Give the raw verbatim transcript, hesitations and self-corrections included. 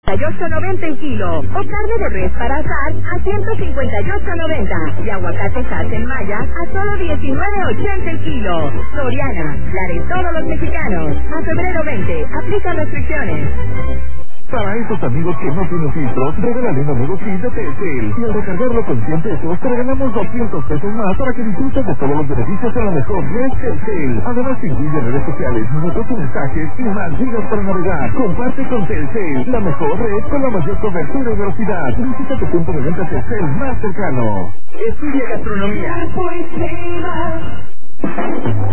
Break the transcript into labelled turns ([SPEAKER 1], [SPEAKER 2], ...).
[SPEAKER 1] cincuenta y ocho noventa el kilo. O carne de res para asar a ciento cincuenta y ocho noventa. Y aguacate Hass en Maya a solo diecinueve ochenta el kilo. Soriana, la de todos los mexicanos. A febrero veinte, aplica restricciones.
[SPEAKER 2] Para esos amigos que no tienen filtros, regálale un amigo kit de Telcel. Y al recargarlo con cien pesos, te regalamos doscientos pesos más para que disfrutes de todos los beneficios de la mejor red Telcel. Además, te incluye redes sociales, minutos y mensajes y más gigas para navegar. Comparte con Telcel, la mejor red con la mayor cobertura y velocidad. Visita tu punto de venta Telcel más cercano.
[SPEAKER 3] Estudia gastronomía.